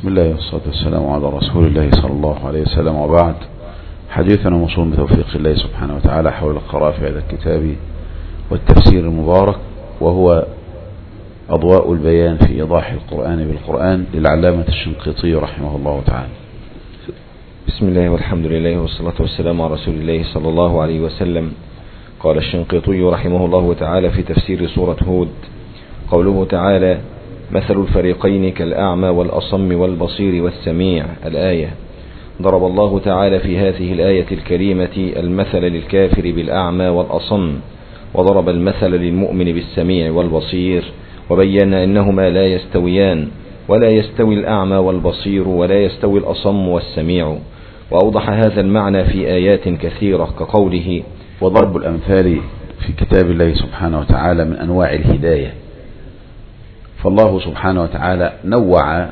بسم الله والصلاة والسلام على رسول الله صلى الله عليه وسلم، وبعد. حديثنا موصول بتوفيق الله سبحانه وتعالى حول القراءة في هذا الكتاب والتفسير المبارك، وهو أضواء البيان في إيضاح القرآن بالقرآن للعلامة الشنقيطي رحمه الله تعالى. بسم الله والحمد لله والصلاة والسلام على رسول الله صلى الله عليه وسلم. قال الشنقيطي رحمه الله تعالى في تفسير سورة هود: قوله تعالى: مثل الفريقين كالأعمى والأصم والبصير والسميع. الآية. ضرب الله تعالى في هذه الآية الكريمة المثل للكافر بالأعمى والأصم، وضرب المثل للمؤمن بالسميع والبصير، وبين أنهما لا يستويان، ولا يستوي الأعمى والبصير، ولا يستوي الأصم والسميع. وأوضح هذا المعنى في آيات كثيرة كقوله: وضرب الأمثال في كتاب الله سبحانه وتعالى من أنواع الهداية. فالله سبحانه وتعالى نوع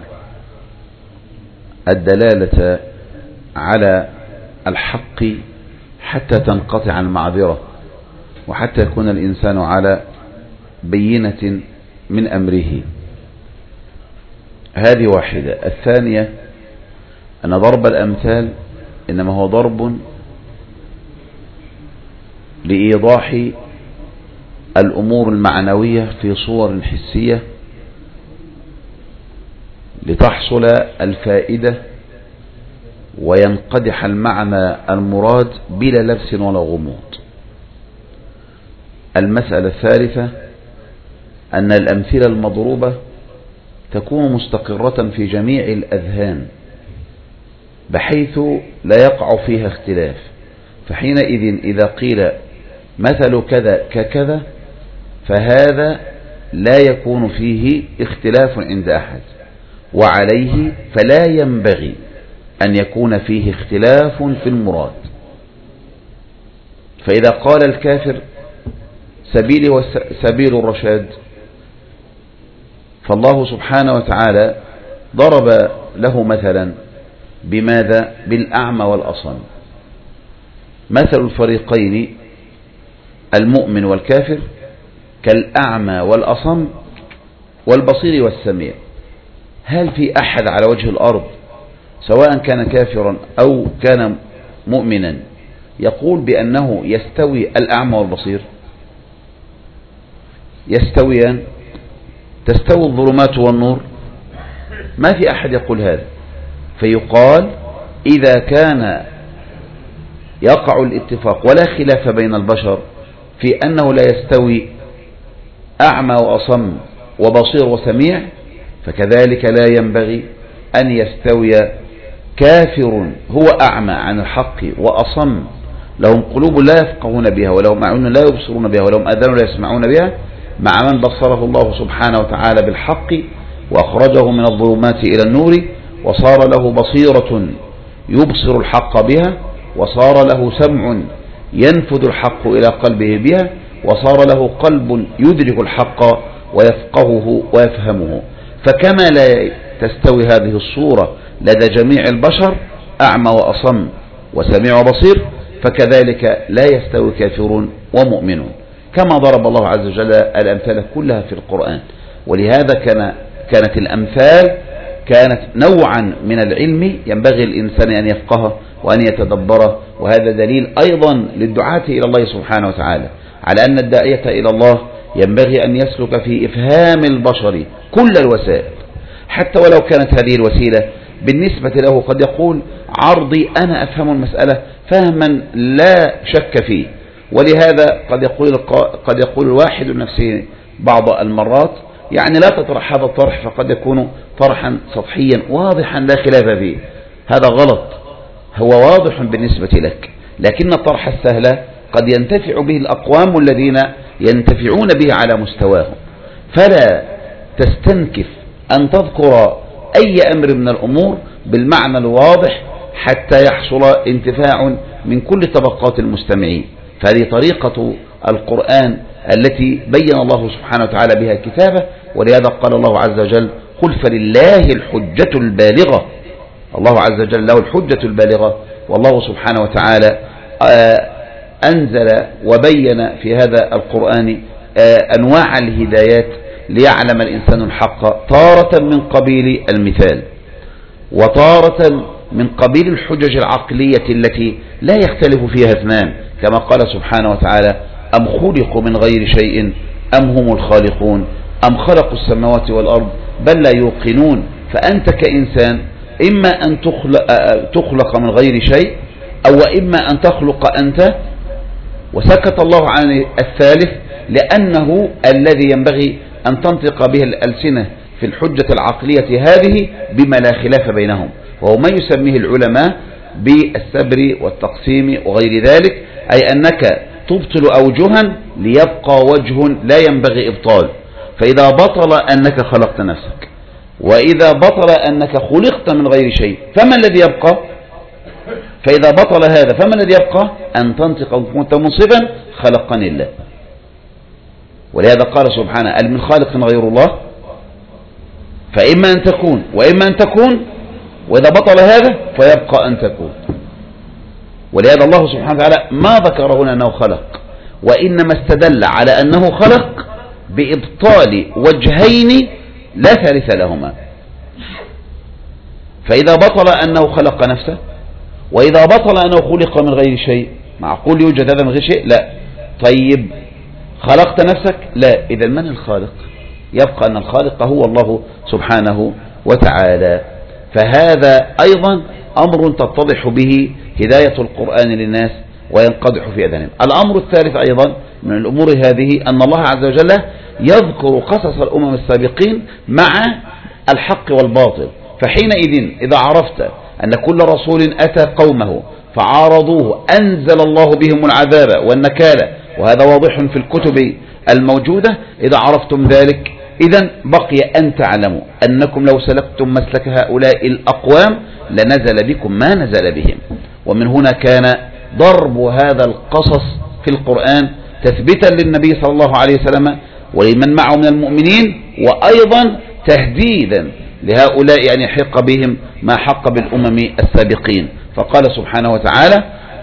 الدلالة على الحق حتى تنقطع المعذرة، وحتى يكون الإنسان على بينة من أمره. هذه واحدة. الثانية أن ضرب الأمثال إنما هو ضرب لإيضاح الأمور المعنوية في صور حسية لتحصل الفائدة وينقدح المعنى المراد بلا لبس ولا غموض. المسألة الثالثة أن الأمثلة المضروبة تكون مستقرة في جميع الأذهان بحيث لا يقع فيها اختلاف، فحينئذ إذا قيل مثل كذا ككذا فهذا لا يكون فيه اختلاف عند أحد، وعليه فلا ينبغي أن يكون فيه اختلاف في المراد. فإذا قال الكافر سبيلي وسبيل الرشاد، فالله سبحانه وتعالى ضرب له مثلا بماذا؟ بالأعمى والأصم. مثل الفريقين المؤمن والكافر كالأعمى والأصم والبصير والسميع. هل في أحد على وجه الأرض سواء كان كافرا أو كان مؤمنا يقول بأنه يستوي الأعمى والبصير؟ يستويان؟ تستوي الظلمات والنور؟ ما في أحد يقول هذا. فيقال إذا كان يقع الاتفاق ولا خلاف بين البشر في أنه لا يستوي أعمى وأصم وبصير وسميع، فكذلك لا ينبغي أن يستوي كافر هو أعمى عن الحق وأصم لهم قلوب لا يفقهون بها، ولهم أعين لا يبصرون بها، ولهم آذان لا يسمعون بها، مع من بصره الله سبحانه وتعالى بالحق وأخرجه من الظلمات إلى النور، وصار له بصيرة يبصر الحق بها، وصار له سمع ينفذ الحق إلى قلبه بها، وصار له قلب يدرك الحق ويفقهه ويفهمه. فكما لا تستوي هذه الصورة لدى جميع البشر أعمى وأصم وسميع وبصير، فكذلك لا يستوي كافرون ومؤمنون، كما ضرب الله عز وجل الأمثال كلها في القرآن. ولهذا كانت الأمثال كانت نوعا من العلم ينبغي الإنسان أن يفقهه وأن يتدبره. وهذا دليل أيضا للدعاة إلى الله سبحانه وتعالى على أن الداعية إلى الله ينبغي أن يسلك في إفهام البشر كل الوسائل، حتى ولو كانت هذه الوسيلة بالنسبة له قد يقول عرضي أنا أفهم المسألة فهما لا شك فيه. ولهذا قد يقول الواحد لنفسه بعض المرات يعني لا تطرح هذا الطرح، فقد يكون طرحا سطحيا واضحا لا خلاف فيه. هذا غلط، هو واضح بالنسبة لك، لكن الطرح السهل قد ينتفع به الأقوام الذين ينتفعون به على مستواهم. فلا تستنكف أن تذكر أي أمر من الأمور بالمعنى الواضح حتى يحصل انتفاع من كل طبقات المستمعين. فهذه طريقة القرآن التي بين الله سبحانه وتعالى بها كتابه. ولهذا قال الله عز وجل: قل فلله الحجة البالغة. الله عز وجل له الحجة البالغة، والله سبحانه وتعالى أنزل وبين في هذا القرآن أنواع الهدايات ليعلم الإنسان الحق تارة من قبيل المثال. وتارة من قبيل الحجج العقلية التي لا يختلف فيها اثنان، كما قال سبحانه وتعالى: أم خلقوا من غير شيء أم هم الخالقون أم خلقوا السماوات والأرض بل لا يوقنون. فأنت كإنسان إما أن تخلق من غير شيء، أو إما أن تخلق أنت. وسكت الله عن الثالث لأنه الذي ينبغي أن تنطق به الألسنة في الحجة العقلية هذه بما لا خلاف بينهم، وهو ما يسميه العلماء بالسبر والتقسيم وغير ذلك، أي أنك تبطل أوجها ليبقى وجه لا ينبغي إبطال. فإذا بطل أنك خلقت نفسك، وإذا بطل أنك خلقت من غير شيء، فما الذي يبقى؟ فإذا بطل هذا فما الذي يبقى؟ أن تنطق وكنت منصفا: خلقني الله. ولهذا قال سبحانه: هل من خالق غير الله؟ فإما أن تكون وإما أن تكون، وإذا بطل هذا فيبقى أن تكون. ولهذا الله سبحانه وتعالى ما ذكر هنا أنه خلق، وإنما استدل على أنه خلق بإبطال وجهين لا ثالث لهما. فإذا بطل أنه خلق نفسه، وإذا بطل أنه خلق من غير شيء. معقول يوجد هذا من غير شيء؟ لا. طيب خلقت نفسك؟ لا. إذا من الخالق؟ يبقى أن الخالق هو الله سبحانه وتعالى. فهذا أيضا أمر تتضح به هداية القرآن للناس وينقدح في أذهانهم. الأمر الثالث أيضا من الأمور هذه أن الله عز وجل يذكر قصص الأمم السابقين مع الحق والباطل. فحينئذ إذا عرفت أن كل رسول أتى قومه فعارضوه أنزل الله بهم العذاب والنكال، وهذا واضح في الكتب الموجودة، إذا عرفتم ذلك إذن بقي أن تعلموا أنكم لو سلكتم مسلك هؤلاء الأقوام لنزل بكم ما نزل بهم. ومن هنا كان ضرب هذا القصص في القرآن تثبيتا للنبي صلى الله عليه وسلم ولمن معه من المؤمنين، وأيضا تهديدا لهؤلاء أن يحق بهم ما حق بالأمم السابقين. فقال سبحانه وتعالى: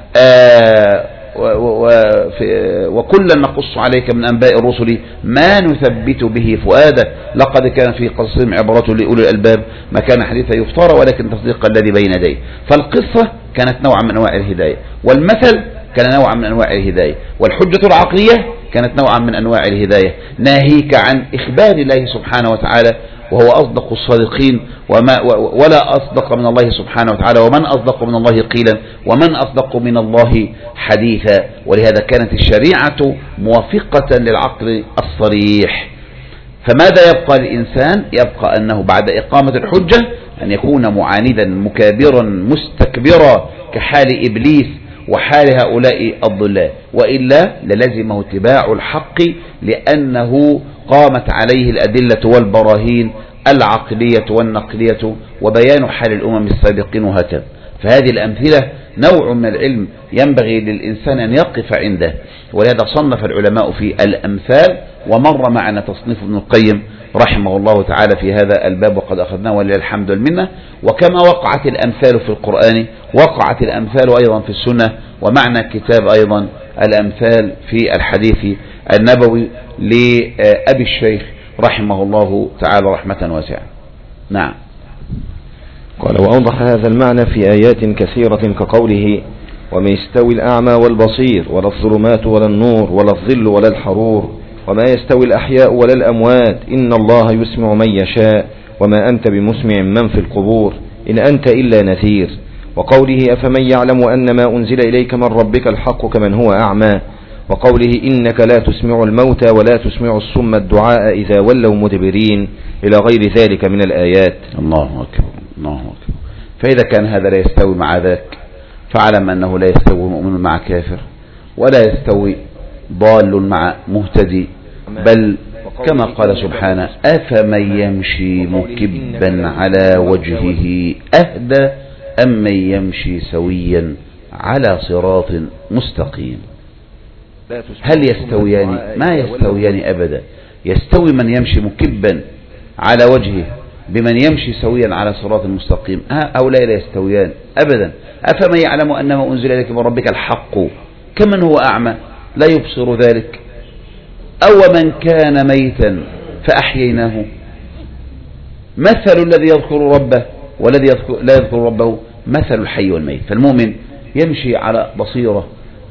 وكلا نقص عليك من أنباء الرسل ما نثبت به فؤادك لقد كان في قصصهم عبرة لأولي الألباب ما كان حديثا يفترى ولكن تصديق الذي بين يديه. فالقصة كانت نوعا من أنواع الهداية، والمثل كان نوعا من أنواع الهداية، والحجة العقلية كانت نوعا من أنواع الهداية، ناهيك عن إخبار الله سبحانه وتعالى وهو أصدق الصادقين، ولا أصدق من الله سبحانه وتعالى، ومن أصدق من الله قيلا، ومن أصدق من الله حديثا. ولهذا كانت الشريعة موافقة للعقل الصريح. فماذا يبقى للإنسان؟ يبقى أنه بعد إقامة الحجة أن يكون معاندا مكابرا مستكبرا كحال إبليس وحال هؤلاء الضلال، وإلا للزمه اتباع الحق لأنه قامت عليه الأدلة والبراهين العقلية والنقلية وبيان حال الأمم السابقين وهكذا. فهذه الأمثلة نوع من العلم ينبغي للإنسان أن يقف عنده، ولهذا صنف العلماء في الأمثال، ومر معنا تصنيف ابن القيم رحمه الله تعالى في هذا الباب وقد أخذناه ولله الحمد والمنة. وكما وقعت الأمثال في القرآن وقعت الأمثال أيضا في السنة، ومعنى كتاب أيضا الأمثال في الحديث النبوي لأبي الشيخ رحمه الله تعالى رحمة واسعة. نعم. قال: وأوضح هذا المعنى في آيات كثيرة كقوله: وما يستوي الأعمى والبصير ولا الظلمات ولا النور ولا الظل ولا الحرور وما يستوي الأحياء ولا الأموات إن الله يسمع من يشاء وما أنت بمسمع من في القبور إن أنت إلا نذير. وقوله: أفمن يعلم أن ما أنزل إليك من ربك الحق كمن هو أعمى. وقوله: إنك لا تسمع الموتى ولا تسمع الصم الدعاء إذا ولوا مدبرين إلى غير ذلك من الآيات. الله أكبر الله أكبر. فإذا كان هذا لا يستوي مع ذاك فاعلم أنه لا يستوي مؤمن مع كافر، ولا يستوي ضال مع مهتدي، بل كما قال سبحانه: أفمن يمشي مكبا على وجهه أهدى أم من يمشي سويا على صراط مستقيم. هل يستويان؟ ما يستويان أبدا. يستوي من يمشي مكبا على وجهه بمن يمشي سويا على صراط مستقيم، هؤلاء لا يستويان أبدا. أفمن يعلم أن ما أنزل إليك من ربك الحق كمن هو أعمى لا يبصر ذلك، أو من كان ميتا فأحييناه. مثل الذي يذكر ربه والذي لا يذكر ربه مثل الحي والميت. فالمؤمن يمشي على بصيرة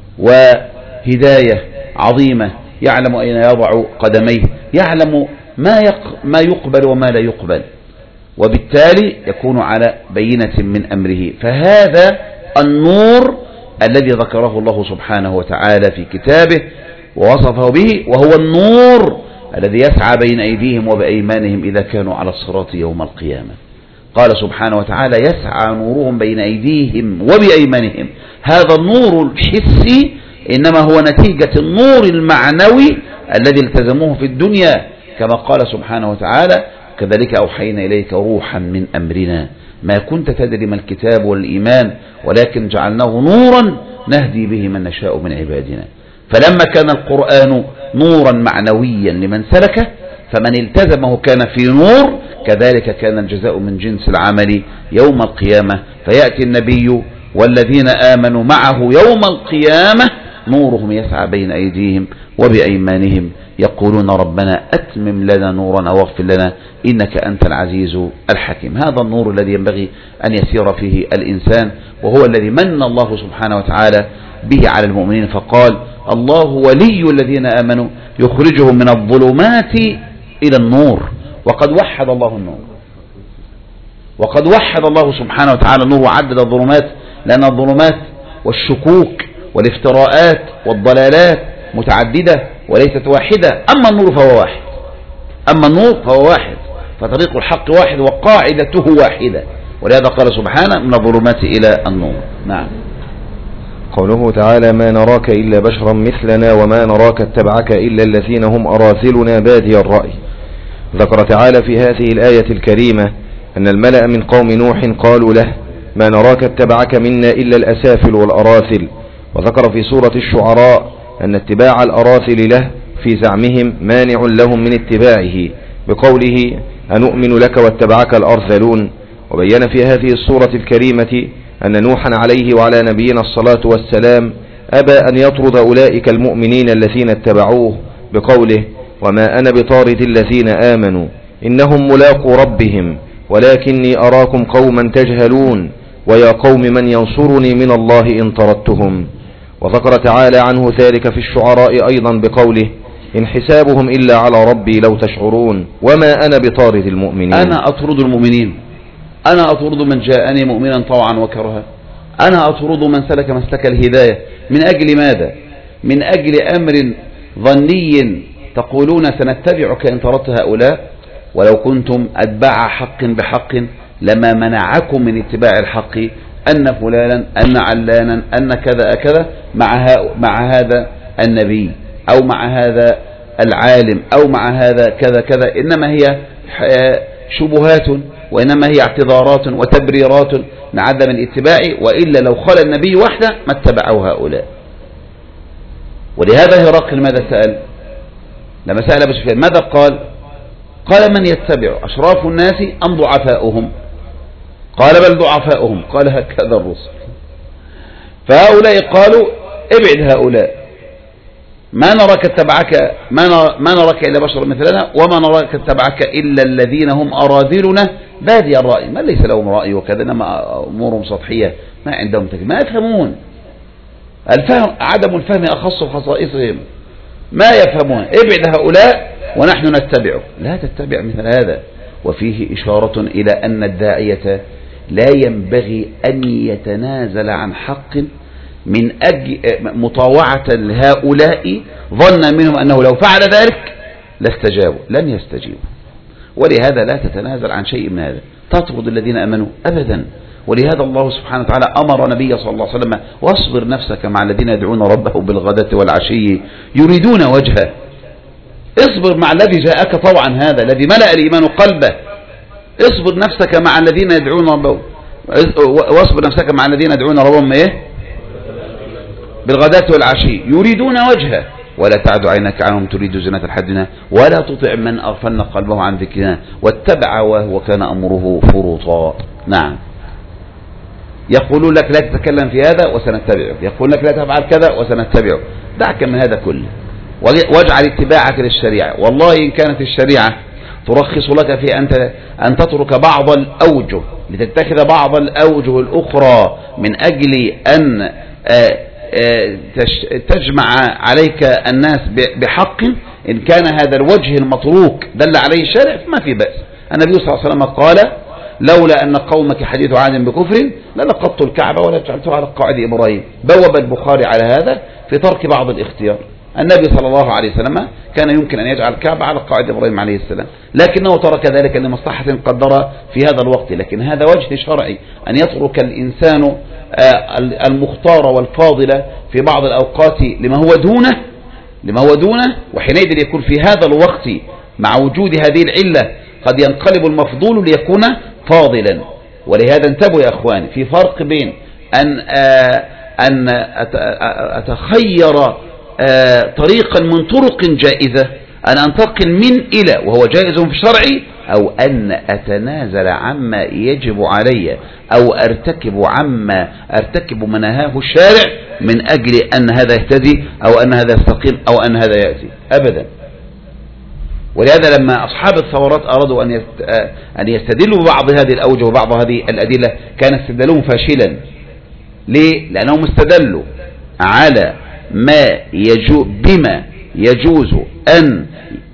وهداية عظيمة، يعلم أين يضع قدميه، يعلم ما يقبل وما لا يقبل، وبالتالي يكون على بينة من أمره. فهذا النور الذي ذكره الله سبحانه وتعالى في كتابه ووصفه به، وهو النور الذي يسعى بين أيديهم وبأيمانهم إذا كانوا على الصراط يوم القيامة. قال سبحانه وتعالى: يسعى نورهم بين أيديهم وبأيمانهم. هذا النور الحسي إنما هو نتيجة النور المعنوي الذي التزموه في الدنيا، كما قال سبحانه وتعالى: كذلك أوحينا إليك روحا من أمرنا ما كنت تدري ما الكتاب والإيمان ولكن جعلناه نورا نهدي به من نشاء من عبادنا. فلما كان القرآن نورا معنويا لمن سلكه، فمن التزمه كان في نور، كذلك كان الجزاء من جنس العمل يوم القيامة. فيأتي النبي والذين آمنوا معه يوم القيامة نورهم يسعى بين أيديهم وبأيمانهم يقولون: ربنا أتمم لنا نورنا واغفر لنا إنك أنت العزيز الحكيم. هذا النور الذي ينبغي أن يسير فيه الإنسان، وهو الذي من الله سبحانه وتعالى به على المؤمنين، فقال: الله ولي الذين آمنوا يخرجهم من الظلمات إلى النور. وقد وحد الله النور، وقد وحد الله سبحانه وتعالى النور وعدد الظلمات، لأن الظلمات والشكوك والافتراءات والضلالات متعددة وليست واحدة. أما النور فهو واحد، أما النور فهو واحد، فطريق الحق واحد وقاعدته واحدة، ولهذا قال سبحانه: من الظلمات إلى النور. نعم. قوله تعالى: ما نراك إلا بشرا مثلنا وما نراك اتبعك إلا الذين هم أراذلنا بادي الرأي. ذكر تعالى في هذه الآية الكريمة أن الملأ من قوم نوح قالوا له: ما نراك اتبعك منا إلا الأسافل والأراثل. وذكر في سورة الشعراء أن اتباع الأراثل له في زعمهم مانع لهم من اتباعه بقوله: أنؤمن لك واتبعك الأرذلون. وبين في هذه السورة الكريمة أن نوحا عليه وعلى نبينا الصلاة والسلام أبى أن يطرد أولئك المؤمنين الذين اتبعوه بقوله: وما أنا بطارد الذين آمنوا إنهم ملاقوا ربهم ولكني أراكم قوما تجهلون ويا قوم من ينصرني من الله إن طردتهم. وذكر تعالى عنه ذلك في الشعراء أيضا بقوله: إن حسابهم إلا على ربي لو تشعرون وما أنا بطارد المؤمنين. أنا أطرد المؤمنين، أنا أطرد من جاءني مؤمنا طوعا وكرها، أنا أطرد من سلك مسلك الهداية. من أجل ماذا؟ من أجل أمر ظني تقولون سنتبعك إن طردت هؤلاء، ولو كنتم أتباع حق بحق لما منعكم من اتباع الحق أن فلانا أن علانا أن كذا كذا مع هذا النبي أو مع هذا العالم أو مع هذا كذا كذا. إنما هي شبهات وإنما هي اعتذارات وتبريرات لعدم الاتباع، وإلا لو خلى النبي وحده ما اتبعوا هؤلاء. ولهذا هرقل ماذا سأل؟ لما سأل أبو سفيان ماذا قال؟ قال: من يتبع أشراف الناس أم ضعفاؤهم؟ قال: بل ضعفاؤهم. قال: هكذا الرسل. فهؤلاء قالوا: ابعد هؤلاء، ما نراك اتبعك ما نراك إلا بشر مثلنا وما نراك اتبعك إلا الذين هم أراذلنا بادي الرأي. ما ليس لهم رأي وكذا، إنما أمورهم سطحية، ما عندهم تكليف، ما يفهمون. الفهم عدم الفهم أخص خصائصهم، ما يفهمون. ابعد هؤلاء ونحن نتبعه. لا تتبع مثل هذا. وفيه إشارة إلى أن الداعية لا ينبغي أن يتنازل عن حق من أجل مطاوعة لهؤلاء ظن منهم أنه لو فعل ذلك لاستجابوا. لن يستجيبوا، ولهذا لا تتنازل عن شيء من هذا. تطرد الذين أمنوا أبدا. ولهذا الله سبحانه وتعالى أمر نبيه صلى الله عليه وسلم: واصبر نفسك مع الذين يدعون ربه بالغداة والعشي يريدون وجهه. اصبر مع الذي جاءك طوعا، هذا الذي ملأ الإيمان قلبه. اصبر نفسك مع الذين يدعون ربهم، واصبر نفسك مع الذين يدعون ربهم بالغداة والعشي يريدون وجهه ولا تعد عينك عنهم تريد زينة الحياة ولا تطع من أغفلنا قلبه عن ذكرنا واتبع وهو كان أمره فرطا. نعم. يقولون لك لا تتكلم في هذا وسنتبعه، يقول لك لا تفعل كذا وسنتبعه. دعك من هذا كله واجعل اتباعك للشريعة. والله إن كانت الشريعة ترخص لك في أن تترك بعض الأوجه لتتخذ بعض الأوجه الأخرى من أجل أن تجمع عليك الناس بحق. إن كان هذا الوجه المتروك دل عليه الشارع فما في بأس. النبي صلى الله عليه وسلم قال: لولا أن قومك حديث عهد بكفر للقطت الكعبة ولا جعلتها على قواعد إبراهيم. بوب البخاري على هذا في ترك بعض الاختيار. النبي صلى الله عليه وسلم كان يمكن أن يجعل الكعبة على قواعد إبراهيم عليه السلام، لكنه ترك ذلك لمصلحة قدرها في هذا الوقت. لكن هذا وجه شرعي أن يترك الإنسان المختار والفاضل في بعض الأوقات لما هو دونه، وحينئذ يكون في هذا الوقت مع وجود هذه العلة قد ينقلب المفضول ليكون فاضلا. ولهذا انتبهوا يا أخواني، في فرق بين أن أتخير طريقا من طرق جائزة، أن أنتقل من إلى وهو جائز في الشرع، أو أن أتنازل عما يجب علي أو أرتكب ما نهاه الشارع من أجل أن هذا يهتدي أو أن هذا يستقيم أو أن هذا يأتي أبدا. ولهذا لما أصحاب الثورات أرادوا أن يستدلوا ببعض هذه الأوجه وبعض هذه الأدلة كان استدلالهم فاشلا. ليه؟ لأنهم استدلوا على بما يجوز أن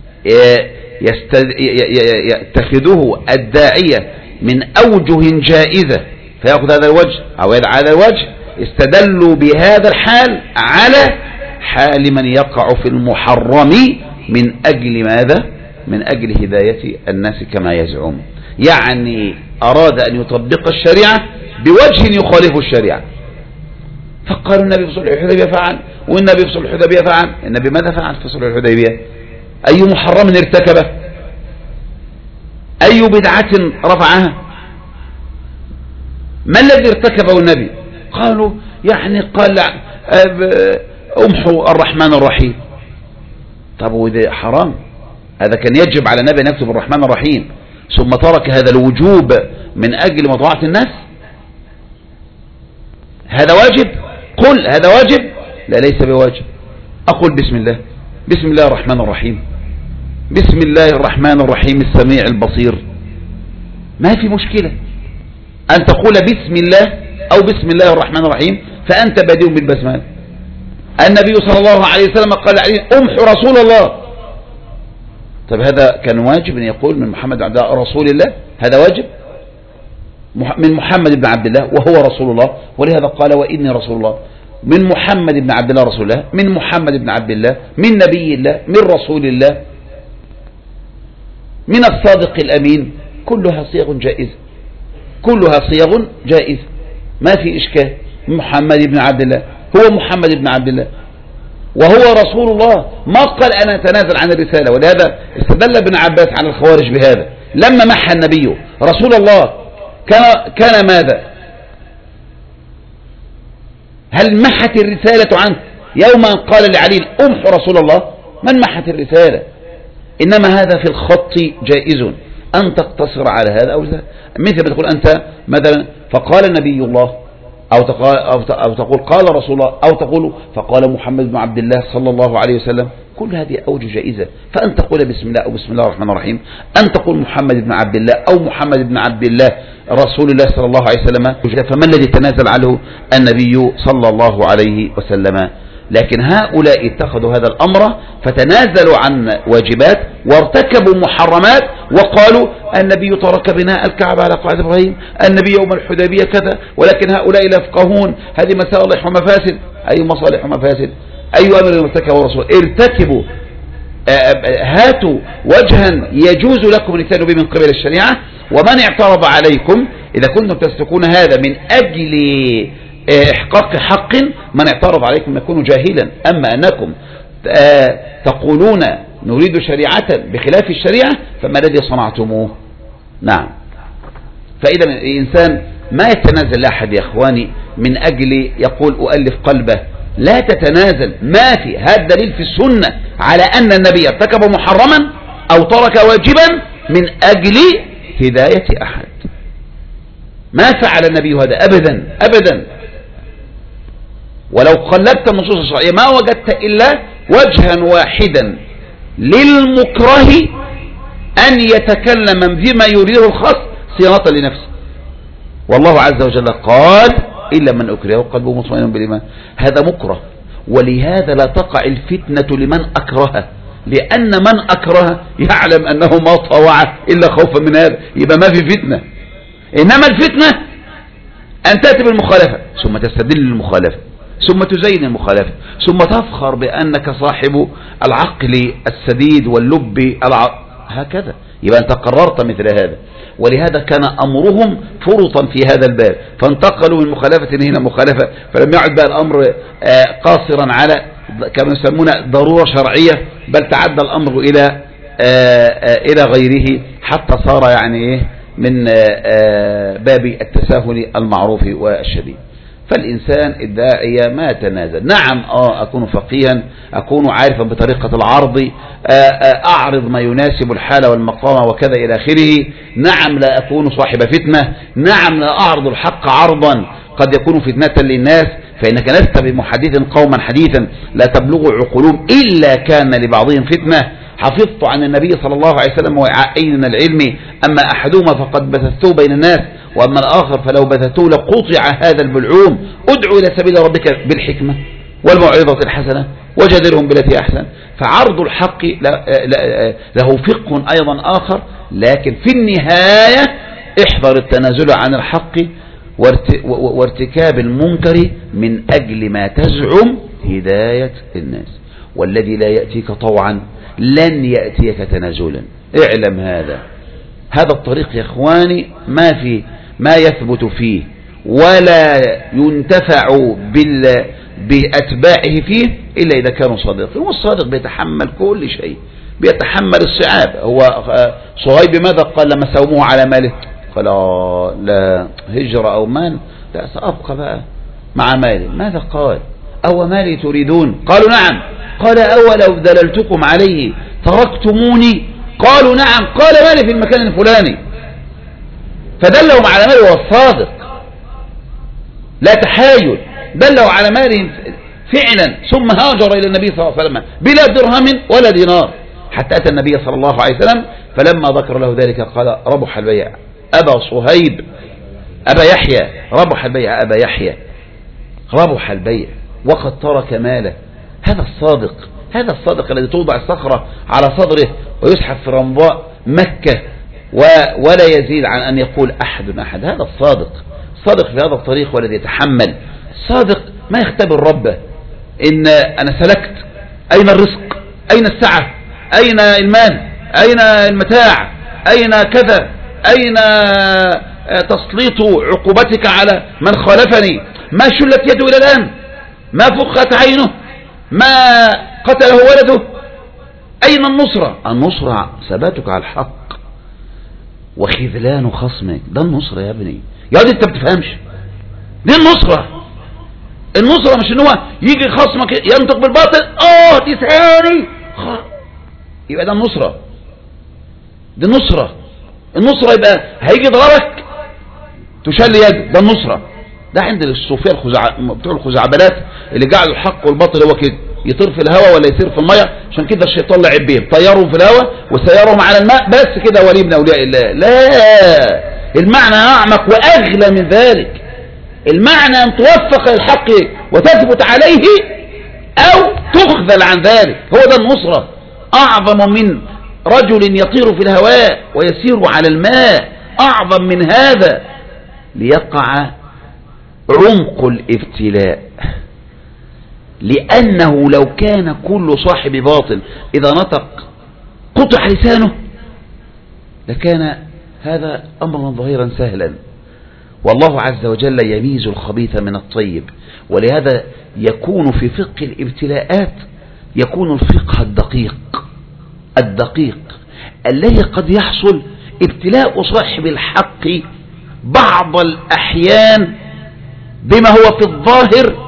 يتخذه الداعية من أوجه جائزة فيأخذ هذا الوجه أو يدعى هذا الوجه. استدلوا بهذا الحال على حال من يقع في المحرم من أجل ماذا؟ من أجل هداية الناس كما يزعم. يعني أراد أن يطبق الشريعة بوجه يخالف الشريعة، فقالوا النبي في صلح الحديبية فعل، والنبي في صلح الحديبية فعل. النبي ماذا فعل في صلح الحديبية؟ أي محرم ارتكبه؟ أي بدعة رفعها؟ ما الذي ارتكبه النبي؟ قالوا يعني قال أمحوا الرحمن الرحيم. طب وده حرام؟ هذا كان يجب على النبي أن يكتب الرحمن الرحيم ثم ترك هذا الوجوب من أجل مطاعة الناس؟ هذا واجب؟ قل هذا واجب؟ لا، ليس بواجب. أقول بسم الله الرحمن الرحيم، بسم الله الرحمن الرحيم السميع البصير، ما في مشكلة أن تقول بسم الله أو بسم الله الرحمن الرحيم فأنت بديء بالبسمله. النبي صلى الله عليه وسلم قال عليه أمحو رسول الله. طب هذا كان واجب أن يقول من محمد عبد الله رسول الله؟ هذا واجب من محمد بن عبد الله وهو رسول الله. ولهذا قال وإني رسول الله. من محمد بن عبد الله رسول الله، من محمد بن عبد الله، من نبي الله، من رسول الله، من الصادق الأمين. كلها صيغ جائزة، كلها صيغ جائزة، ما في إشكال. محمد بن عبد الله هو محمد بن عبد الله وهو رسول الله، ما قال أنا أتنازل عن الرسالة. ولهذا استدل ابن عباس على الخوارج بهذا. لما محى النبي رسول الله كان ماذا؟ هل محت الرسالة عنه يوم أن قال لعلي أمحو رسول الله؟ من محت الرسالة؟ إنما هذا في الخط جائز أن تقتصر على هذا أو لا. مثل ما تقول أنت مثلا فقال النبي الله أو تقول قال رسول الله أو تقول فقال محمد بن عبد الله صلى الله عليه وسلم. كل هذه أوجه جائزة. فأن تقول بسم الله أو بسم الله الرحمن الرحيم، أن تقول محمد بن عبد الله أو محمد بن عبد الله رسول الله صلى الله عليه وسلم. فما الذي تنازل عنه النبي صلى الله عليه وسلم؟ لكن هؤلاء اتخذوا هذا الأمر فتنازلوا عن واجبات وارتكبوا محرمات وقالوا النبي ترك بناء الكعبة على قواعد إبراهيم، النبي يوم الحديبية كذا. ولكن هؤلاء لا يفقهون هذه مصالح ومفاسد. أي مصالح ومفاسد؟ أي أمر ارتكبه الرسول؟ ارتكبوا، هاتوا وجها يجوز لكم الاتيان به من قبل الشريعة. ومن اعترض عليكم إذا كنتم تسلكون هذا من أجل إحقاق حق، من اعترض عليكم يكون جاهلا. أما أنكم تقولون نريد شريعة بخلاف الشريعة فما الذي صنعتموه؟ نعم. فإذا الإنسان ما يتنازل لأحد يا أخواني من أجل يقول أؤلف قلبه، لا تتنازل. ما في هذا دليل في السنة على أن النبي ارتكب محرما أو ترك واجبا من أجل هداية أحد. ما فعل النبي هذا أبدا أبدا. ولو قلبت النصوص الشرعية ما وجدت إلا وجها واحدا للمكره أن يتكلم بما يريده الخاص صيانة لنفسه. والله عز وجل قال إلا من أكره وقلبه مطمئن بالإيمان، هذا مكره. ولهذا لا تقع الفتنة لمن أكره، لأن من أكره يعلم أنه ما طوع إلا خوفا من هذا، يبقى ما في فتنة. إنما الفتنة أن تأتي بالمخالفة ثم تستدل المخالفة ثم تزين المخالفة ثم تفخر بأنك صاحب العقل السديد واللب هكذا، يبقى أنت قررت مثل هذا. ولهذا كان أمرهم فرطا في هذا الباب، فانتقلوا من مخالفة إلى مخالفة، فلم يعد بقى الأمر قاصرا على كما يسمونه ضرورة شرعية، بل تعدى الأمر إلى غيره، حتى صار يعني من باب التساهل المعروف والشديد. فالإنسان الداعية ما يتنازل. نعم أكون فقيها، أكون عارفا بطريقة العرض، أعرض ما يناسب الحالة والمقام وكذا إلى آخره. نعم لا أكون صاحب فتنة، نعم لا أعرض الحق عرضا قد يكون فتنة للناس، فإنك لست بمحدث قوما حديثا لا تبلغ عقولهم إلا كان لبعضهم فتنة. حفظت عن النبي صلى الله عليه وسلم وعين من العلم، أما أحدهما فقد بثثته بين الناس، وأما الآخر فلو بثثته لقطع هذا البلعوم. ادعو إلى سبيل ربك بالحكمة والموعظة الحسنة وجادلهم بالتي أحسن. فعرض الحق له فقه أيضا آخر، لكن في النهاية احذر التنازل عن الحق وارتكاب المنكر من أجل ما تزعم هداية الناس. والذي لا يأتيك طوعا لن يأتيك تنازلا. اعلم هذا الطريق يا إخواني ما يثبت فيه ولا ينتفع بأتباعه فيه إلا إذا كانوا صادقين. والصادق بيتحمل كل شيء، بيتحمل الصعاب. هو صهيب ماذا قال لما ساوموه على ماله؟ قال لا هجرة أو مال، لا سأبقى بقى مع مالي. ماذا قال؟ أو مالي تريدون؟ قالوا نعم. قال أولو دللتكم عليه تركتموني؟ قالوا نعم. قال مالي في المكان الفلاني، فدلهم على ماله. هو الصادق لا تحايل، دلوا على ماله فعلا. ثم هاجر إلى النبي صلى الله عليه وسلم بلا درهم ولا دينار، حتى أتى النبي صلى الله عليه وسلم، فلما ذكر له ذلك قال ربح البيع أبا صهيب أبا يحيى، ربح البيع أبا يحيى، ربح البيع وقد ترك ماله. هذا الصادق الذي توضع الصخرة على صدره ويسحب في رمضاء مكة ولا يزيد عن أن يقول أحد. هذا الصادق في هذا الطريق، والذي يتحمل. الصادق ما يختبر ربه إن أنا سلكت، أين الرزق، أين السعة، أين المال، أين المتاع، أين كذا، أين تسليط عقوبتك على من خالفني، ما شلت يده إلى الآن، ما فخت عينه، ما قتله ولده، أين النصرة ثباتك على الحق وخذلان خصمك. ده النصرة يا ابني، يا دي انت بتفهمش. دي النصرة مش ان هو يجي خصمك ينطق بالباطل دي ثاني يبقى ده النصرة. دي النصرة يبقى هيجي ضربك تشل يد، ده النصرة. ده عند الصوفية بتوع الخزعبلات اللي جعلوا الحق والباطل هو كده، يطير في الهواء ولا يسير في المية. عشان كده الشيطان لعب بيهم، طيرهم في الهواء وسيرهم على الماء، بس كده ولي من أولياء الله. لا، المعنى أعمق وأغلى من ذلك. المعنى أن توفق الحق وتثبت عليه أو تخذل عن ذلك. هو ده النصرة. أعظم من رجل يطير في الهواء ويسير على الماء، أعظم من هذا ليقع عمق الابتلاء. لأنه لو كان كل صاحب باطل إذا نطق قطع لسانه لكان هذا أمرا ظاهرا سهلا. والله عز وجل يميز الخبيث من الطيب، ولهذا يكون في فقه الابتلاءات يكون الفقه الدقيق الذي قد يحصل ابتلاء صاحب الحق بعض الأحيان بما هو في الظاهر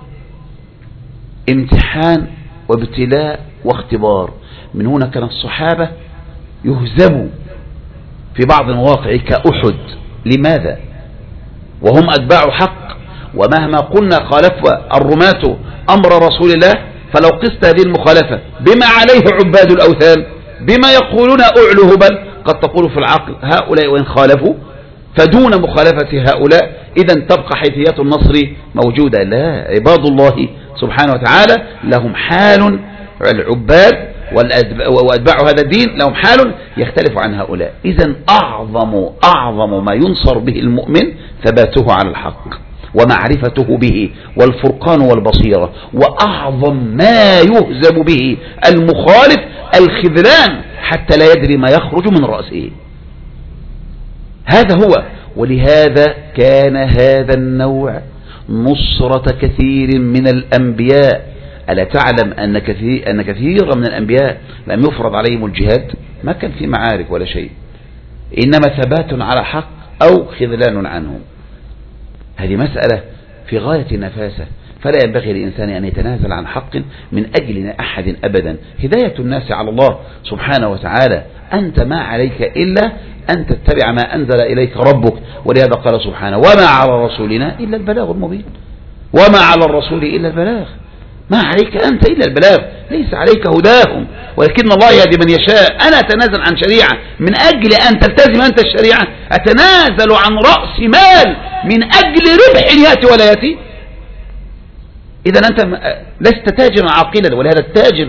امتحان وابتلاء واختبار. من هنا كان الصحابة يهزموا في بعض المواقع كأحد. لماذا؟ وهم أتباع حق، ومهما قلنا خالف الرماة أمر رسول الله، فلو قست هذه المخالفة بما عليه عباد الأوثان بما يقولون أعلو هبل. قد تقول في العقل هؤلاء وإن خالفوا فدون مخالفة هؤلاء إذا تبقى حيثيات النصر موجودة. لا، عباد الله سبحانه وتعالى لهم حال، العباد وأتباع هذا الدين لهم حال يختلف عن هؤلاء. إذن أعظم ما ينصر به المؤمن ثباته على الحق ومعرفته به والفرقان والبصيرة، وأعظم ما يهزم به المخالف الخذلان حتى لا يدري ما يخرج من رأسه. هذا هو. ولهذا كان هذا النوع نصرة كثير من الأنبياء. ألا تعلم أن كثيرا من الأنبياء لم يفرض عليهم الجهاد؟ ما كان في معارك ولا شيء، إنما ثبات على حق أو خذلان عنه. هذه مسألة في غاية النفاسة، فلا ينبغي للإنسان أن يتنازل عن حق من أجل أحد أبدا. هداية الناس على الله سبحانه وتعالى، أنت ما عليك إلا أن تتبع ما أنزل إليك ربك. ولهذا قال سبحانه وما على رسولنا إلا البلاغ المبين. وما على الرسول إلا البلاغ، ما عليك أنت إلا البلاغ، ليس عليك هداهم ولكن الله يهدي من يشاء. أنا أتنازل عن شريعة من أجل أن تلتزم أنت الشريعة؟ أتنازل عن رأس مال من أجل ربح يأتي ولا يأتي؟ إذا أنت لست تاجرا عاقلا. ولهذا التاجر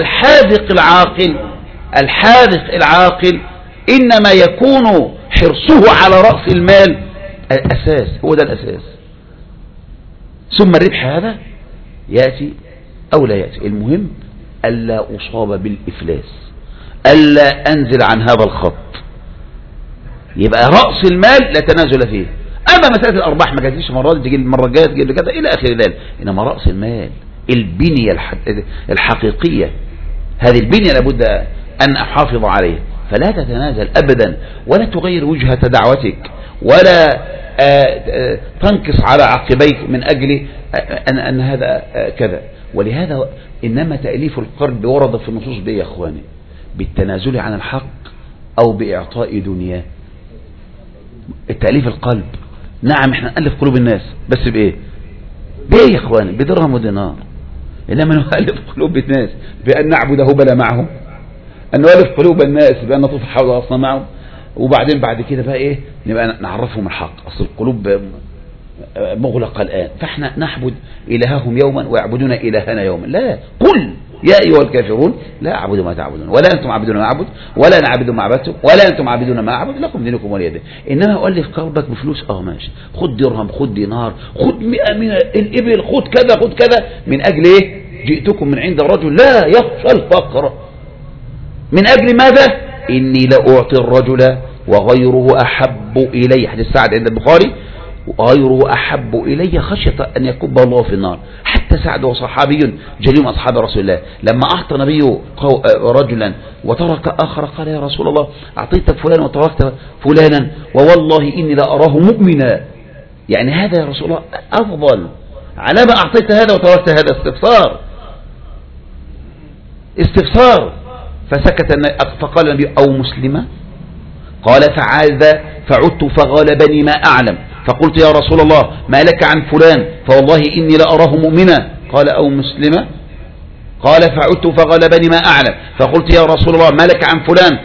الحاذق العاقل إنما يكون حرصه على رأس المال الأساس، هو ده الأساس، ثم الربح هذا يأتي أو لا يأتي. المهم ألا أصاب بالإفلاس، ألا أنزل عن هذا الخط. يبقى رأس المال لا تنازل فيه. أما مسألة الأرباح ما جاتليش مرات، تجي المرة الجاية تجي كذا إلى آخر ذلك. إنما رأس المال البنية الحقيقية، هذه البنية لابد أن أحافظ عليها. فلا تتنازل أبدا، ولا تغير وجهة دعوتك، ولا تنكص على عقبيك من أجل أن هذا كذا. ولهذا إنما تأليف القلب ورد في النصوص بإيه يا أخواني؟ بالتنازل عن الحق أو بإعطاء دنياه. التأليف القلب، نعم احنا نألف قلوب الناس، بس بإيه يا أخواني؟ بدرهم ودينار. إنما نؤلف قلوب الناس بأن نعبد هبل معهم، أن نؤلف قلوب الناس بأن نطوف حول رأسنا معهم، وبعدين بعد كده بقى إيه؟ نبقى نعرفهم الحق. أصل القلوب مغلقة الآن، فاحنا نعبد إلههم يوما ويعبدون إلهنا يوما. لا، قل يا أيها الكافرون لا أعبد ما تعبدون ولا أنتم عابدون ما أعبد ولا نعبد ما عبدتم ولا أنتم عابدون ما أعبد لكم دينكم ولي دين. إنما أؤلف قلبك بفلوس، ماشي، خد درهم، خد دينار، خد 100 من الإبل، خد كذا من أجل إيه؟ جئتكم من عند رجل لا يخشى الفقر. من أجل ماذا؟ إني لأعطي الرجل وغيره أحب إلي، حديث سعد عند البخاري، وغيره أحب إلي خشية أن يكب الله في النار. حتى سعد وصحابي جليل من أصحاب رسول الله، لما أعطى نبي رجلا وترك آخر قال يا رسول الله أعطيت فلان وتركت فلانا ووالله إني لأراه مؤمنا. يعني هذا يا رسول الله أفضل، على ما أعطيت هذا وتركت هذا. استفسار. فسكت فقال النبي أو مسلمة؟ قال فعدت فغلبني ما أعلم، فقلت يا رسول الله ما لك عن فلان فوالله إني لأراه مؤمنا. قال أو مسلمة؟ قال فعدت فغلبني ما أعلم، فقلت يا رسول الله ما لك عن فلان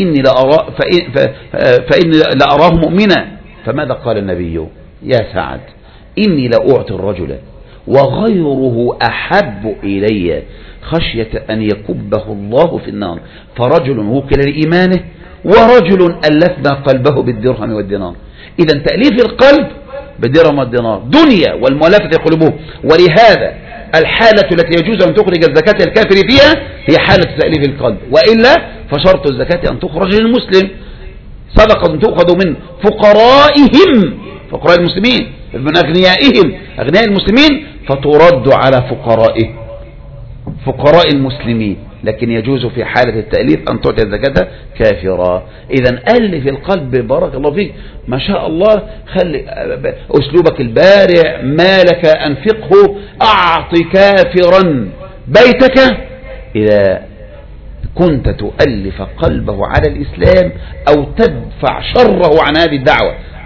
فإني لأراه مؤمنا. فماذا قال النبي؟ يا سعد إني لأعطي الرجل وغيره أحب إلي خشية أن يكبه الله في النار، فرجل وكل لإيمانه ورجل ألفنا قلبه بالدرهم والدينار. إذا تأليف القلب بالدرهم والدينار دنيا والمؤلفة قلوبهم. ولهذا الحالة التي يجوز أن تخرج الزكاة الكافر فيها هي حالة تأليف القلب، وإلا فشرط الزكاة أن تخرج للمسلم. صدقة تؤخذ من فقرائهم، فقراء المسلمين، من أغنيائهم، أغنياء المسلمين، فترد على فقراء المسلمين. لكن يجوز في حالة التأليف أن تعطي الزكاة كافرا. إذا ألف القلب بارك الله فيك، ما شاء الله، خلي أسلوبك البارع، مالك أنفقه، أعطي كافرا بيتك. إذا كنت تؤلف قلبه على الإسلام أو تدفع شره عن هذه الدعوة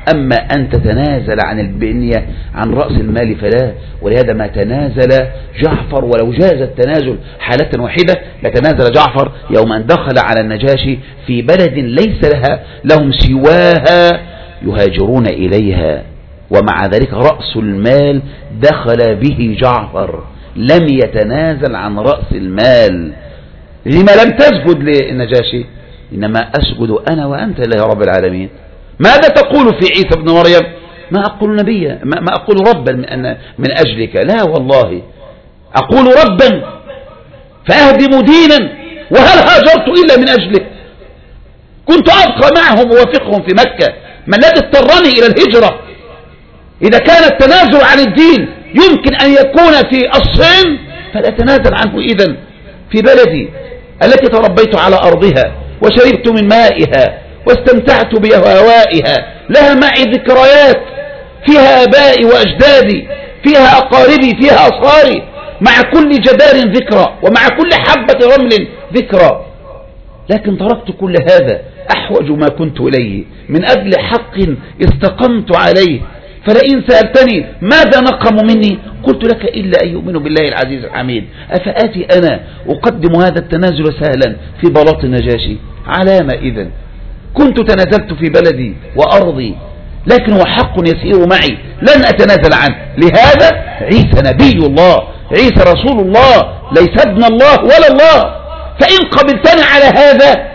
أما أن تتنازل عن البنية عن رأس المال فلا. ولهذا ما تنازل جعفر، ولو جاز التنازل حالة واحدة لتنازل جعفر يوم أن دخل على النجاشي في بلد ليس لهم سواها يهاجرون إليها، ومع ذلك رأس المال دخل به جعفر، لم يتنازل عن رأس المال. لما لم تسجد للنجاشي؟ إنما أسجد أنا وأنت لله رب العالمين. ماذا تقول في عيسى بن مريم؟ ما أقول نبيا، ما أقول ربا من أجلك، لا والله، أقول ربا فأهدم دينا، وهل هاجرت إلا من أجلك؟ كنت أبقى معهم ووافقهم في مكة، ما الذي اضطرني إلى الهجرة؟ إذا كان التنازل عن الدين يمكن أن يكون في الصين فلا أتنازل عنه إذن في بلدي التي تربيت على أرضها وشربت من مائها واستمتعت بهوائها، لها معي ذكريات، فيها آبائي وأجدادي، فيها أقاربي، فيها أصهاري، مع كل جدار ذكرى ومع كل حبة رمل ذكرى. لكن تركت كل هذا أحوج ما كنت إليه من أجل حق استقمت عليه. فلئن سألتني ماذا نقم مني قلت لك إلا أن يؤمنوا بالله العزيز الحميد. أفآتي أنا أقدم هذا التنازل سهلا في بلاط النجاشي؟ علامة إذن كنت تنازلت في بلدي وأرضي، لكن هو حق يسير معي لن أتنازل عنه. لهذا عيسى نبي الله، عيسى رسول الله، ليس ابن الله ولا الله. فإن قبلتني على هذا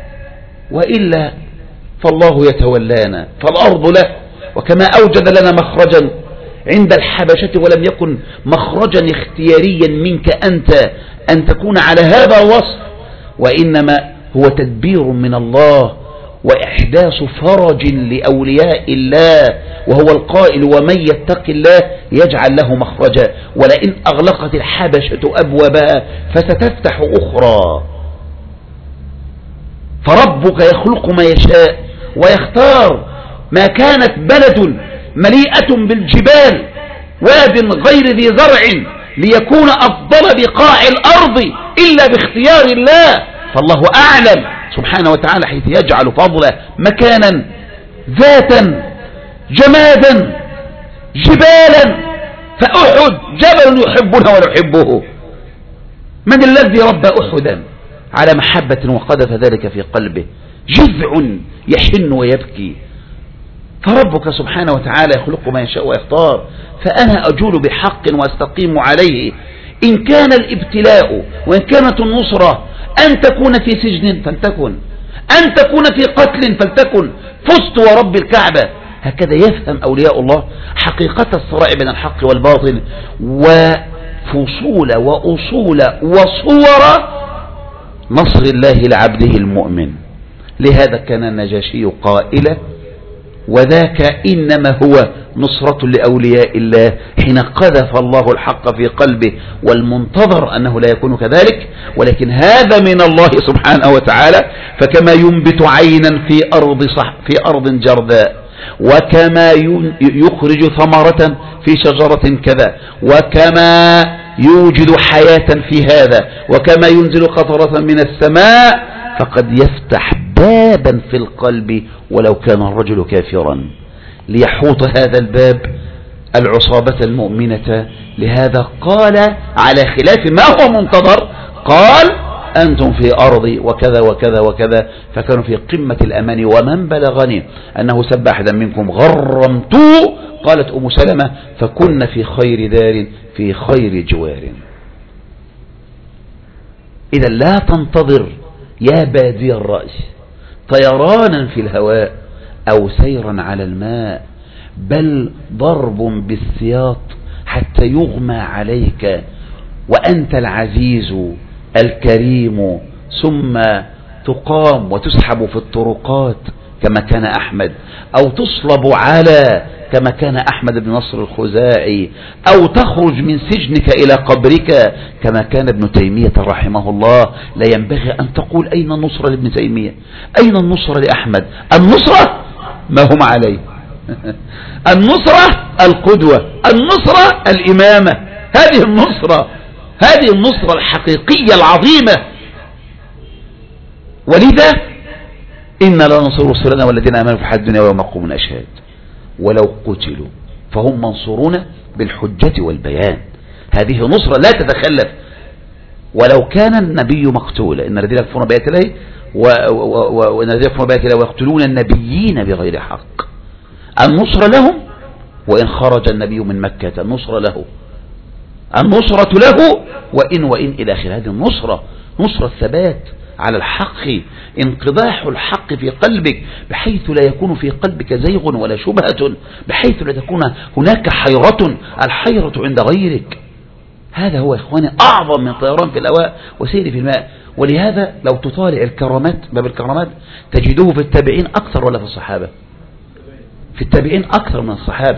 وإلا فالله يتولانا، فالأرض له. وكما أوجد لنا مخرجا عند الحبشة ولم يكن مخرجا اختياريا منك أنت أن تكون على هذا الوصف، وإنما هو تدبير من الله وإحداث فرج لأولياء الله، وهو القائل ومن يتق الله يجعل له مخرجا، ولئن أغلقت الحبشة أبوابها فستفتح أخرى. فربك يخلق ما يشاء ويختار. ما كانت بلد مليئة بالجبال واد غير ذي زرع ليكون أفضل بقاع الأرض إلا باختيار الله. فالله أعلم سبحانه وتعالى حيث يجعل فضله مكانا، ذاتا، جمادا، جبالا. فأحد جبل يحبنا ونحبه. من الذي ربى أحدا على محبة وقذف ذلك في قلبه؟ جذع يحن ويبكي. فربك سبحانه وتعالى يخلق ما يشاء ويختار. فأنا أجول بحق وأستقيم عليه. إن كان الابتلاء وإن كانت النصرة أن تكون في سجن فلتكن، أن تكون في قتل فلتكن، فزت ورب الكعبة. هكذا يفهم أولياء الله حقيقة الصراع بين الحق والباطل وفصول وأصول وصور نصر الله لعبده المؤمن. لهذا كان النجاشي قائلا وذاك إنما هو نصرة لأولياء الله حين قذف الله الحق في قلبه، والمنتظر أنه لا يكون كذلك، ولكن هذا من الله سبحانه وتعالى. فكما ينبت عينا في أرض جرداء، وكما يخرج ثمرة في شجرة كذا، وكما يوجد حياة في هذا، وكما ينزل قطرة من السماء، فقد يفتح بابا في القلب ولو كان الرجل كافرا ليحوط هذا الباب العصابة المؤمنة. لهذا قال على خلاف ما هو منتظر، قال أنتم في أرضي وكذا وكذا وكذا، فكانوا في قمة الأمان. ومن بلغني أنه سب أحدا منكم غرمتوه، قالت أم سلمة فكنا في خير دار في خير جوار. إذا لا تنتظر يا بادي الرأي طيرانا في الهواء أو سيرا على الماء، بل ضرب بالسياط حتى يغمى عليك وأنت العزيز الكريم، ثم تقام وتسحب في الطرقات كما كان أحمد، أو تصلب على كما كان أحمد بن نصر الخزاعي، أو تخرج من سجنك إلى قبرك كما كان ابن تيمية رحمه الله. لا ينبغي أن تقول أين النصرة لابن تيمية، أين النصرة لأحمد. النصرة ما هم عليه النصرة القدوة، النصرة الإمامة، هذه النصرة، هذه النصرة الحقيقية العظيمة. ولذا إن لا ننصر رسلنا والذين آمنوا في الحياة الدنيا ويوم يقوم الأشهاد. ولو قتلوا فهم منصورون بالحجة والبيان. هذه نصرة لا تتخلف. ولو كان النبي مقتولا إن الذين يكفرون بآيات الله وإن الذين يكفرون بآيات الله ويقتلون النبيين بغير حق النصر لهم، وإن خرج النبي من مكة النصر له، النصرة له وإن إلى آخر. هذه النصرة نصرة الثبات على الحق، انقضاح الحق في قلبك بحيث لا يكون في قلبك زيغ ولا شبهة، بحيث لا تكون هناك حيرة، الحيرة عند غيرك. هذا هو إخواني أعظم من طيران في الهواء وسير في الماء. ولهذا لو تطالع الكرامات، باب الكرامات، تجده في التابعين أكثر ولا في الصحابة؟ في التابعين أكثر من الصحابة،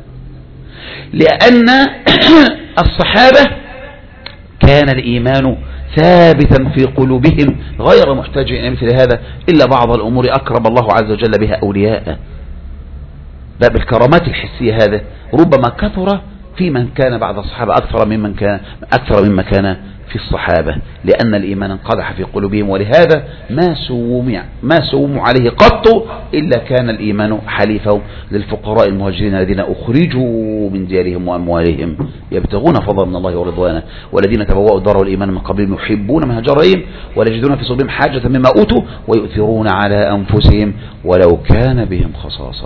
لأن الصحابة كان الإيمان ثابتا في قلوبهم غير محتاج إلى مثل هذا، إلا بعض الأمور أكرم الله عز وجل بها أولياءه. باب الكرامات الحسية هذا ربما كثر في من كان بعد الصحابة أكثر مما كان في الصحابة، لأن الإيمان انقدح في قلوبهم. ولهذا ما سوموا عليه قط إلا كان الإيمان حليفهم للفقراء المهاجرين الذين أخرجوا من ديارهم وأموالهم يبتغون فضلا من الله ورضوانه، والذين تبوأوا الدار والإيمان من قبلهم يحبون من هاجر إليهم ولا يجدون في صدورهم حاجة مما أوتوا ويؤثرون على أنفسهم ولو كان بهم خصاصة.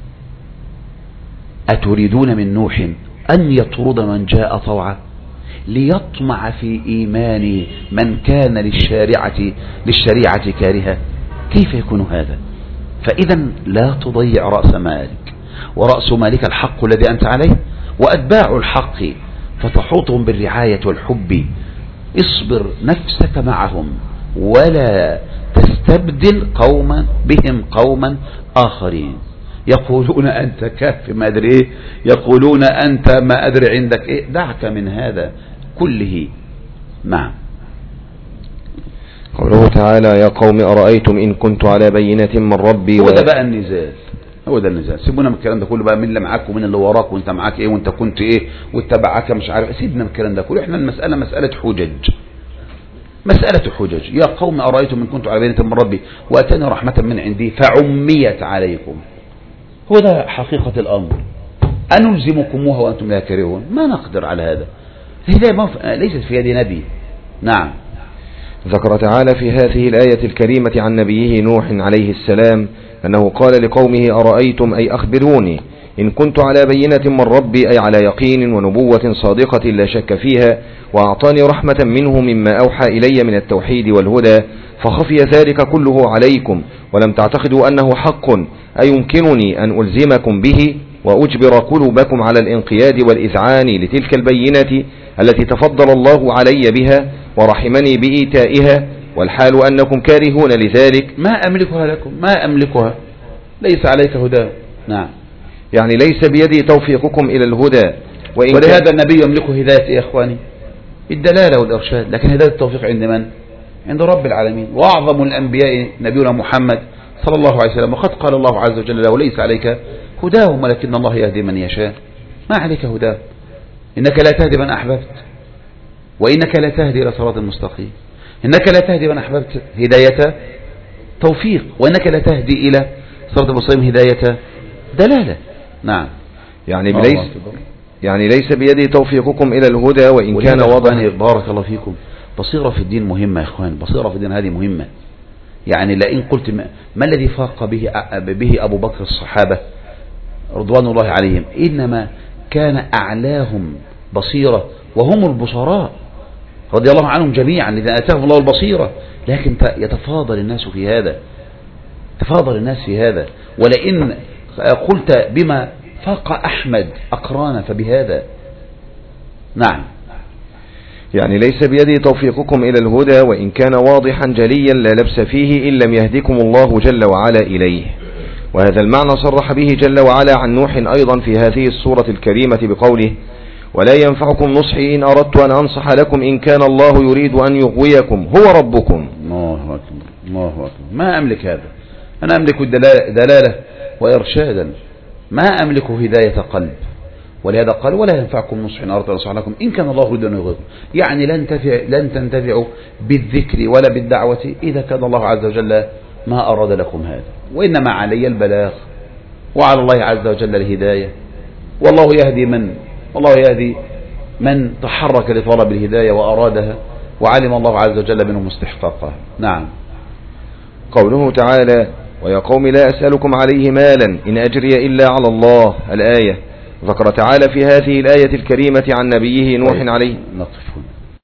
أتريدون من نوح أن يطرد من جاء طوعا ليطمع في إيمان من كان للشريعة كارها؟ كيف يكون هذا؟ فإذا لا تضيع رأس مالك، ورأس مالك الحق الذي أنت عليه وأتباع الحق فتحوطهم بالرعاية والحب. اصبر نفسك معهم ولا تستبدل بهم قوما آخرين يقولون أنت كاف ما أدري إيه، يقولون أنت ما أدري عندك إيه. دعك من هذا كله. نعم. قوله تعالى يا قوم أرأيتم إن كنت على بينة من ربي. هو ده بقى النزال، هو ده النزال. سيبونا من الكلام ده كله بقى، من اللي معاك ومن اللي وراك وانت معاك ايه وانت كنت ايه واتبعك مش عارف. سيبنا من الكلام ده كله. احنا المسألة مسألة حجج، مسألة حجج. يا قوم أرأيتم إن كنت على بينة من ربي وأتاني رحمة من عندي فعميت عليكم. هو ده حقيقة الأمر. أنلزمكموها وأنتم لا كارهون؟ ما نقدر على هذا. الهداية ليست في يد نبي. نعم. ذكر تعالى في هذه الآية الكريمة عن نبيه نوح عليه السلام أنه قال لقومه أرأيتم أي أخبروني إن كنت على بينة من ربي أي على يقين ونبوة صادقة لا شك فيها، وأعطاني رحمة منه مما أوحى إلي من التوحيد والهدى، فخفي ذلك كله عليكم ولم تعتقدوا أنه حق، أيمكنني أن ألزمكم به وأجبر قلوبكم على الانقياد والإذعان لتلك البينة التي تفضل الله علي بها ورحمني بإيتائها، والحال أنكم كارهون لذلك. ما أملكها لكم، ما أملكها، ليس عليك هدى. نعم. يعني ليس بيدي توفيقكم إلى الهدى. ولهذا النبي يملكه هداية يا إخواني الدلالة والإرشاد، لكن هداية التوفيق عند من؟ عند رب العالمين. وأعظم الأنبياء نبينا محمد صلى الله عليه وسلم، وقد قال الله عز وجل له ليس عليك هداهم ولكن الله يهدي من يشاء. ما عليك هداه، إنك لا تهدي من أحببت وإنك لا تهدي إلى صراط المستقيم. إنك لا تهدي من أحببت هداية توفيق، وإنك لا تهدي إلى صراط المستقيم هداية دلالة. نعم. يعني ليس بيدي توفيقكم إلى الهدى وإن كان وضعا. بارك الله فيكم. بصيرة في الدين مهمة يا إخوان، بصيرة في الدين هذه مهمة. يعني لئن قلت ما الذي فاق به أبو بكر الصحابة رضوان الله عليهم؟ إنما كان أعلاهم بصيرة وهم البصراء رضي الله عنهم جميعا إذا أتاهم الله البصيرة. لكن يتفاضل الناس في هذا، تفاضل الناس في هذا. ولئن قلت بما فاق أحمد أقرانا فبهذا. نعم. يعني ليس بيدي توفيقكم إلى الهدى وإن كان واضحا جليا لا لبس فيه إن لم يهدكم الله جل وعلا إليه. وهذا المعنى صرح به جل وعلا عن نوح أيضا في هذه السورة الكريمة بقوله ولا ينفعكم نصحي إن أردت أن أنصح لكم إن كان الله يريد أن يغويكم هو ربكم. الله أكبر، الله أكبر. ما أملك هذا، أنا أملك دلالة وإرشادا، ما أملك هداية قلب. ولهذا قال ولا ينفعكم نصح إن أردت أن أنصح لكم إن كان الله يريد أن يغويكم. يعني لن تنتفعوا بالذكر ولا بالدعوة إذا كان الله عز وجل ما أراد لكم هذا، وإنما علي البلاغ وعلى الله عز وجل الهداية، والله يهدي من تحرك لطلب الهداية وأرادها وعلم الله عز وجل منهم استحقاقها. نعم. قوله تعالى: ويا قوم لا أسألكم عليه مالا إن أجري إلا على الله، الآية. ذكر تعالى في هذه الآية الكريمة عن نبيه نوح عليه. نقف هنا.